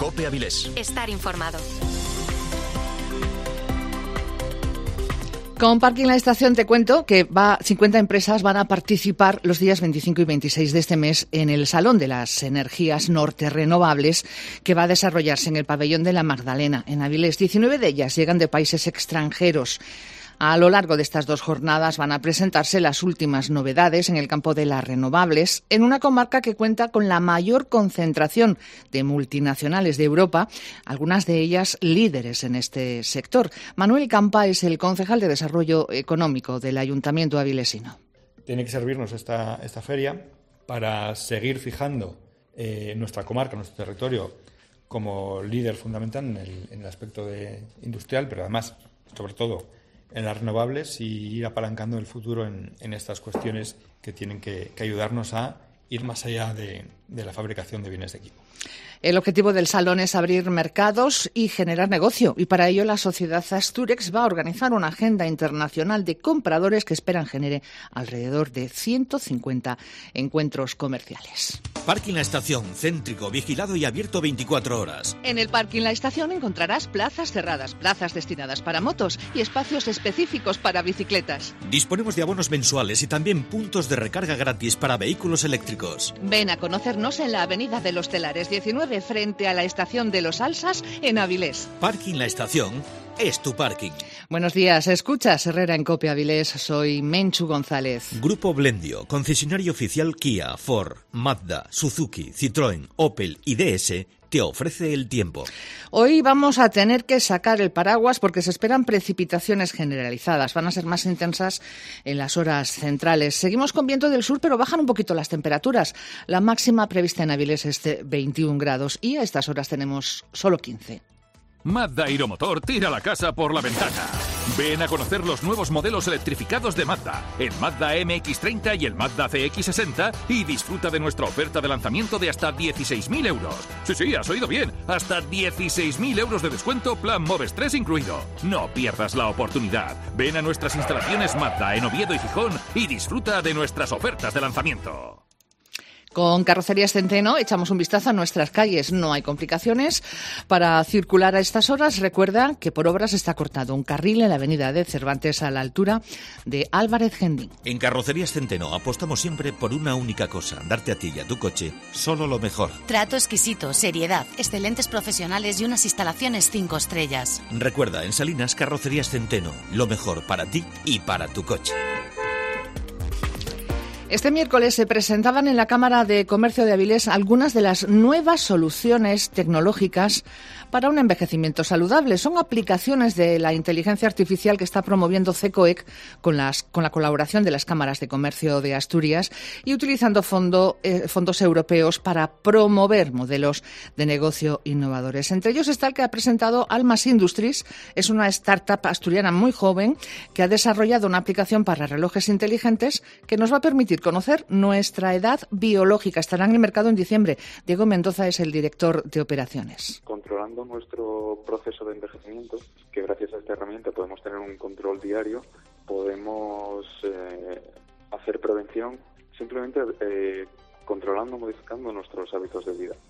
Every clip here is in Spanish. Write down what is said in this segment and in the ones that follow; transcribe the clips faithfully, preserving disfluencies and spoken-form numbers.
COPE Avilés. Estar informado. Con Parking La Estación te cuento que va, cincuenta empresas van a participar los días veinticinco y veintiséis de este mes en el Salón de las Energías Norte Renovables, que va a desarrollarse en el Pabellón de la Magdalena, en Avilés. diecinueve de ellas llegan de países extranjeros. A lo largo de estas dos jornadas van a presentarse las últimas novedades en el campo de las renovables, en una comarca que cuenta con la mayor concentración de multinacionales de Europa, algunas de ellas líderes en este sector. Manuel Campa es el concejal de Desarrollo Económico del Ayuntamiento avilesino. Tiene que servirnos esta, esta feria para seguir fijando eh, nuestra comarca, nuestro territorio, como líder fundamental en el, en el aspecto de industrial, pero además, sobre todo, en las renovables, y ir apalancando el futuro en, en estas cuestiones que tienen que, que ayudarnos a ir más allá de, de la fabricación de bienes de equipo. El objetivo del salón es abrir mercados y generar negocio, y para ello la sociedad Asturex va a organizar una agenda internacional de compradores que esperan genere alrededor de ciento cincuenta encuentros comerciales. Parking La Estación, céntrico, vigilado y abierto veinticuatro horas. En el Parking La Estación encontrarás plazas cerradas, plazas destinadas para motos y espacios específicos para bicicletas. Disponemos de abonos mensuales y también puntos de recarga gratis para vehículos eléctricos. Ven a conocernos en la Avenida de los Telares diecinueve, frente a la Estación de los Alsas, en Avilés. Parking La Estación es tu parking. Buenos días, escuchas Herrera en COPE Avilés, soy Menchu González. Grupo Blendio, concesionario oficial Kia, Ford, Mazda, Suzuki, Citroën, Opel y D S, te ofrece el tiempo. Hoy vamos a tener que sacar el paraguas porque se esperan precipitaciones generalizadas. Van a ser más intensas en las horas centrales. Seguimos con viento del sur, pero bajan un poquito las temperaturas. La máxima prevista en Avilés es de veintiún grados y a estas horas tenemos solo quince. Mazda Aeromotor tira la casa por la ventana. Ven a conocer los nuevos modelos electrificados de Mazda, el Mazda M X treinta y el Mazda C X sesenta, y disfruta de nuestra oferta de lanzamiento de hasta dieciséis mil euros. Sí, sí, has oído bien, hasta dieciséis mil euros de descuento, plan Moves tres incluido. No pierdas la oportunidad. Ven a nuestras instalaciones Mazda en Oviedo y Gijón y disfruta de nuestras ofertas de lanzamiento. Con Carrocerías Centeno echamos un vistazo a nuestras calles. No hay complicaciones para circular a estas horas. Recuerda que por obras está cortado un carril en la avenida de Cervantes a la altura de Álvarez Gendín. En Carrocerías Centeno apostamos siempre por una única cosa: darte a ti y a tu coche solo lo mejor. Trato exquisito, seriedad, excelentes profesionales y unas instalaciones cinco estrellas. Recuerda, en Salinas, Carrocerías Centeno, lo mejor para ti y para tu coche. Este miércoles se presentaban en la Cámara de Comercio de Avilés algunas de las nuevas soluciones tecnológicas para un envejecimiento saludable. Son aplicaciones de la inteligencia artificial que está promoviendo CECOEC con, las, con la colaboración de las cámaras de comercio de Asturias y utilizando fondo, eh, fondos europeos para promover modelos de negocio innovadores. Entre ellos está el que ha presentado Almas Industries. Es una startup asturiana muy joven que ha desarrollado una aplicación para relojes inteligentes que nos va a permitir conocer nuestra edad biológica. Estará en el mercado en diciembre. Diego Mendoza es el director de operaciones. Controlando nuestro proceso de envejecimiento, que gracias a esta herramienta podemos tener un control diario, podemos eh, hacer prevención simplemente eh, controlando, modificando nuestros hábitos de vida.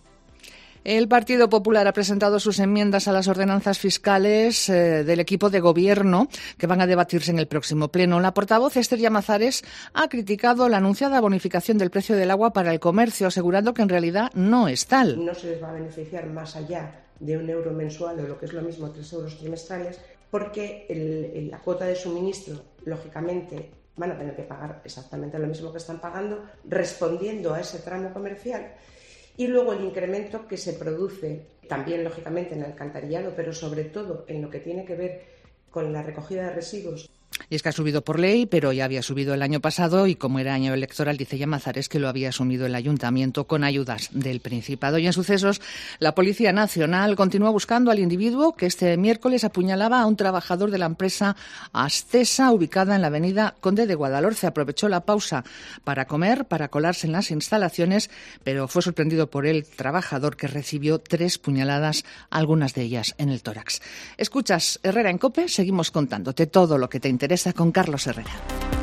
El Partido Popular ha presentado sus enmiendas a las ordenanzas fiscales eh, del equipo de gobierno que van a debatirse en el próximo pleno. La portavoz Esther Llamazares ha criticado la anunciada bonificación del precio del agua para el comercio, asegurando que en realidad no es tal. No se les va a beneficiar más allá de un euro mensual o lo que es lo mismo tres euros trimestrales, porque el, el, la cuota de suministro, lógicamente, van a tener que pagar exactamente lo mismo que están pagando, respondiendo a ese tramo comercial. Y luego el incremento que se produce también, lógicamente, en el alcantarillado, pero sobre todo en lo que tiene que ver con la recogida de residuos. Y es que ha subido por ley, pero ya había subido el año pasado y como era año electoral, dice Llamazares que lo había asumido el Ayuntamiento con ayudas del Principado. Y en sucesos, la Policía Nacional continúa buscando al individuo que este miércoles apuñalaba a un trabajador de la empresa Astesa, ubicada en la avenida Conde de Guadalhorce. Aprovechó la pausa para comer, para colarse en las instalaciones, pero fue sorprendido por el trabajador, que recibió tres puñaladas, algunas de ellas en el tórax. Escuchas Herrera en COPE, seguimos contándote todo lo que te interesa con Carlos Herrera.